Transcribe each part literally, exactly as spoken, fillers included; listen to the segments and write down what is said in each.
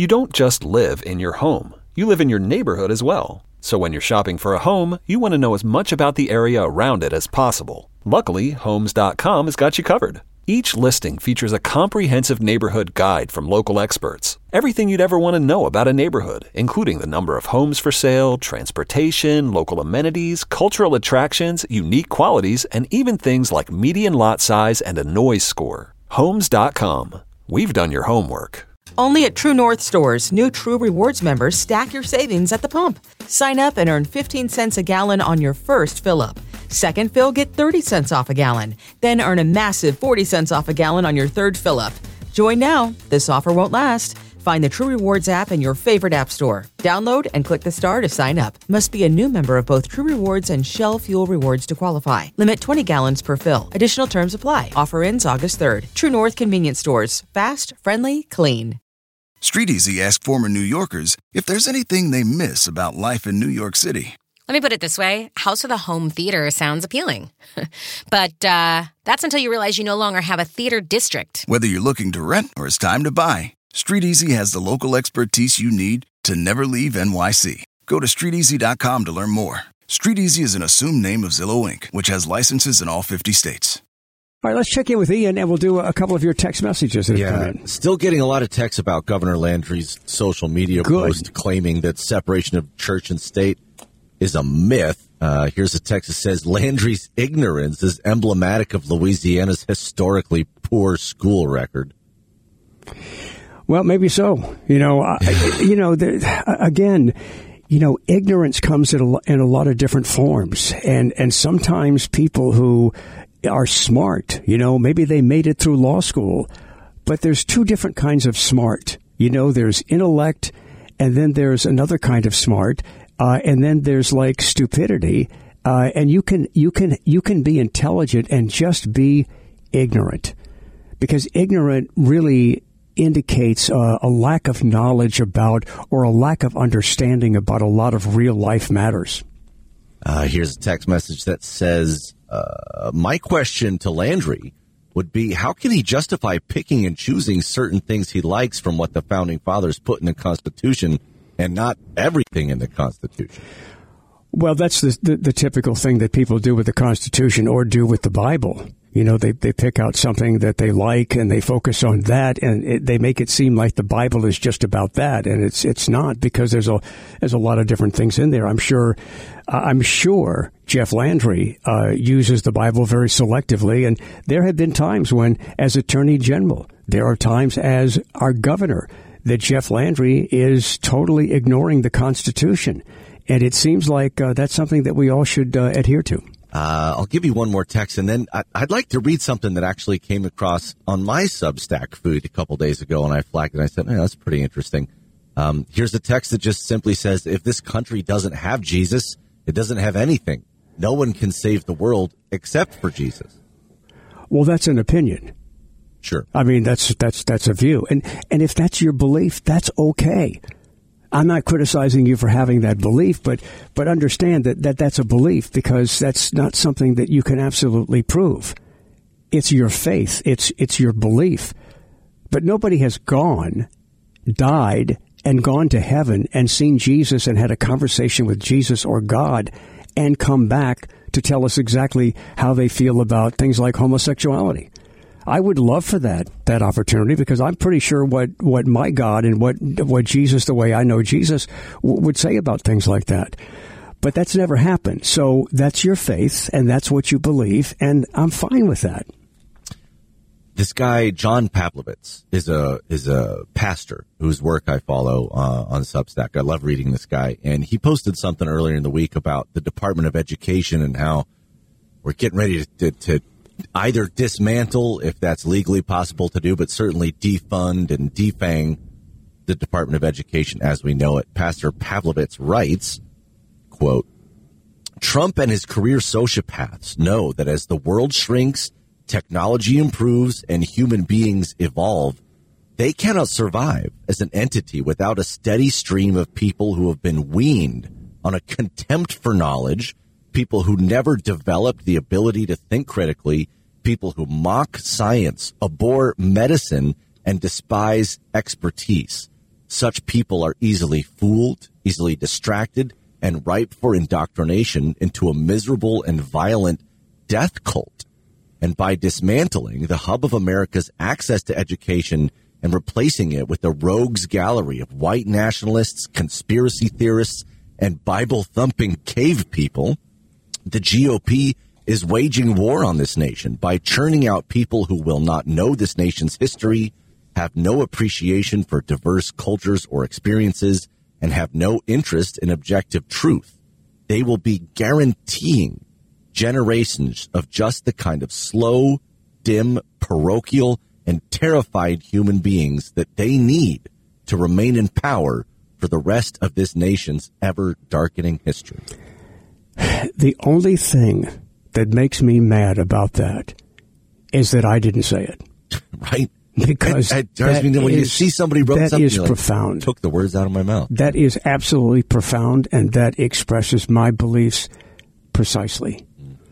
You don't just live in your home. You live in your neighborhood as well. So when you're shopping for a home, you want to know as much about the area around it as possible. Luckily, Homes dot com has got you covered. Each listing features a comprehensive neighborhood guide from local experts. Everything you'd ever want to know about a neighborhood, including the number of homes for sale, transportation, local amenities, cultural attractions, unique qualities, and even things like median lot size and a noise score. Homes dot com. We've done your homework. Only at True North stores, new True Rewards members stack your savings at the pump. Sign up and earn fifteen cents a gallon on your first fill-up. Second fill, get thirty cents off a gallon. Then earn a massive forty cents off a gallon on your third fill-up. Join now. This offer won't last. Find the True Rewards app in your favorite app store. Download and click the star to sign up. Must be a new member of both True Rewards and Shell Fuel Rewards to qualify. Limit twenty gallons per fill. Additional terms apply. Offer ends August third. True North Convenience Stores. Fast, friendly, clean. StreetEasy asked former New Yorkers if there's anything they miss about life in New York City. Let me put it this way. House with a home theater sounds appealing. But uh, that's until you realize you no longer have a theater district. Whether you're looking to rent or it's time to buy, StreetEasy has the local expertise you need to never leave N Y C. Go to street easy dot com to learn more. StreetEasy is an assumed name of Zillow Incorporated, which has licenses in all fifty states. All right, let's check in with Ian, and we'll do a couple of your text messages that have yeah, come in. Still getting a lot of texts about Governor Landry's social media Good. post claiming that separation of church and state is a myth. Uh, here's a text that says, Landry's ignorance is emblematic of Louisiana's historically poor school record. Well, maybe so. You know, I, you know, there, again, you know, ignorance comes in a, in a lot of different forms. And, and sometimes people who are smart, you know, maybe they made it through law school, but there's two different kinds of smart. You know, there's intellect, and then there's another kind of smart, uh, and then there's like stupidity. Uh, and you can you can you can be intelligent and just be ignorant, because ignorant really indicates uh, a lack of knowledge about or a lack of understanding about a lot of real life matters. Uh, here's a text message that says, uh, my question to Landry would be, how can he justify picking and choosing certain things he likes from what the founding fathers put in the Constitution and not everything in the Constitution? Well, that's the, the, the typical thing that people do with the Constitution or do with the Bible. You know, they, they pick out something that they like and they focus on that, and it, they make it seem like the Bible is just about that, and it's it's not, because there's a there's a lot of different things in there. I'm sure uh, I'm sure Jeff Landry uh, uses the Bible very selectively, and there have been times when, as Attorney General, there are times as our governor, that Jeff Landry is totally ignoring the Constitution, and it seems like uh, that's something that we all should uh, adhere to. Uh, I'll give you one more text, and then I, I'd like to read something that actually came across on my Substack feed a couple days ago, and I flagged it, and I said, hey, that's pretty interesting. Um, here's a text that just simply says, if this country doesn't have Jesus, it doesn't have anything. No one can save the world except for Jesus. Well, that's an opinion. Sure. I mean, that's that's that's a view. And and if that's your belief, that's okay. I'm not criticizing you for having that belief, but but understand that, that that's a belief, because that's not something that you can absolutely prove. It's your faith. It's it's your belief. But nobody has gone, died, and gone to heaven and seen Jesus and had a conversation with Jesus or God and come back to tell us exactly how they feel about things like homosexuality. I would love for that that opportunity, because I'm pretty sure what, what my God and what what Jesus, the way I know Jesus, w- would say about things like that. But that's never happened. So that's your faith, and that's what you believe, and I'm fine with that. This guy, John Pavlovitz, is a is a pastor whose work I follow uh, on Substack. I love reading this guy. And he posted something earlier in the week about the Department of Education and how we're getting ready to, to, to either dismantle, if that's legally possible to do, but certainly defund and defang the Department of Education as we know it. Pastor Pavlovitz writes, quote, Trump and his career sociopaths know that as the world shrinks, technology improves, and human beings evolve, they cannot survive as an entity without a steady stream of people who have been weaned on a contempt for knowledge, people who never developed the ability to think critically, people who mock science, abhor medicine, and despise expertise. Such people are easily fooled, easily distracted, and ripe for indoctrination into a miserable and violent death cult. And by dismantling the hub of America's access to education and replacing it with a rogues gallery of white nationalists, conspiracy theorists, and Bible-thumping cave people, the G O P is waging war on this nation by churning out people who will not know this nation's history, have no appreciation for diverse cultures or experiences, and have no interest in objective truth. They will be guaranteeing generations of just the kind of slow, dim, parochial, and terrified human beings that they need to remain in power for the rest of this nation's ever-darkening history. The only thing that makes me mad about that is that I didn't say it. Right? Because it, it drives me when is, you see somebody wrote that something, is like, profound. Took the words out of my mouth. That is absolutely profound, and that expresses my beliefs precisely.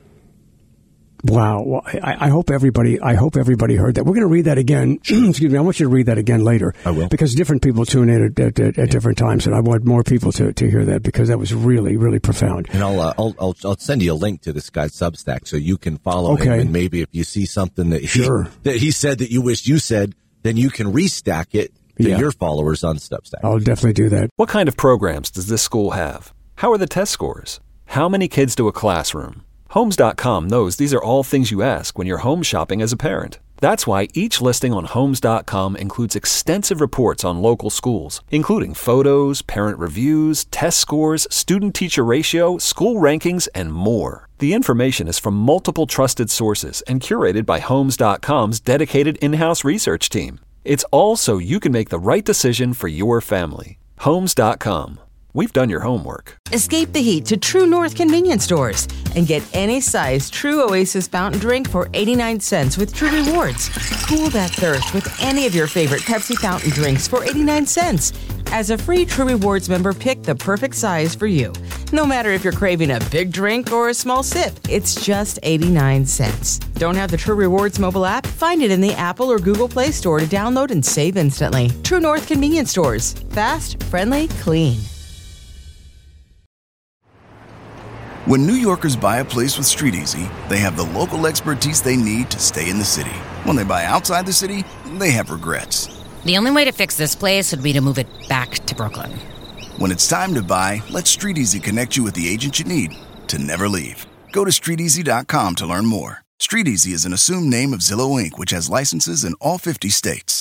Wow! Well, I, I hope everybody. I hope everybody heard that. We're going to read that again. Excuse me. I want you to read that again later. I will, because different people tune in at, at, at yeah. different times, and I want more people to, to hear that because that was really, really profound. And I'll, uh, I'll I'll I'll send you a link to this guy's Substack so you can follow okay. him. And maybe if you see something that he, sure. that he said that you wish you said, then you can restack it to yeah. your followers on Substack. I'll definitely do that. What kind of programs does this school have? How are the test scores? How many kids do a classroom? Homes dot com knows these are all things you ask when you're home shopping as a parent. That's why each listing on Homes dot com includes extensive reports on local schools, including photos, parent reviews, test scores, student-teacher ratio, school rankings, and more. The information is from multiple trusted sources and curated by Homes dot com's dedicated in-house research team. It's all so you can make the right decision for your family. Homes dot com. We've done your homework. Escape the heat to True North convenience stores and get any size True Oasis fountain drink for eighty-nine cents with True Rewards. Cool that thirst with any of your favorite Pepsi fountain drinks for eighty-nine cents. As a free True Rewards member, pick the perfect size for you. No matter if you're craving a big drink or a small sip, it's just eighty-nine cents. Don't have the True Rewards mobile app? Find it in the Apple or Google Play Store to download and save instantly. True North convenience stores. Fast, friendly, clean. When New Yorkers buy a place with StreetEasy, they have the local expertise they need to stay in the city. When they buy outside the city, they have regrets. The only way to fix this place would be to move it back to Brooklyn. When it's time to buy, let StreetEasy connect you with the agent you need to never leave. Go to street easy dot com to learn more. StreetEasy is an assumed name of Zillow Incorporated, which has licenses in all fifty states.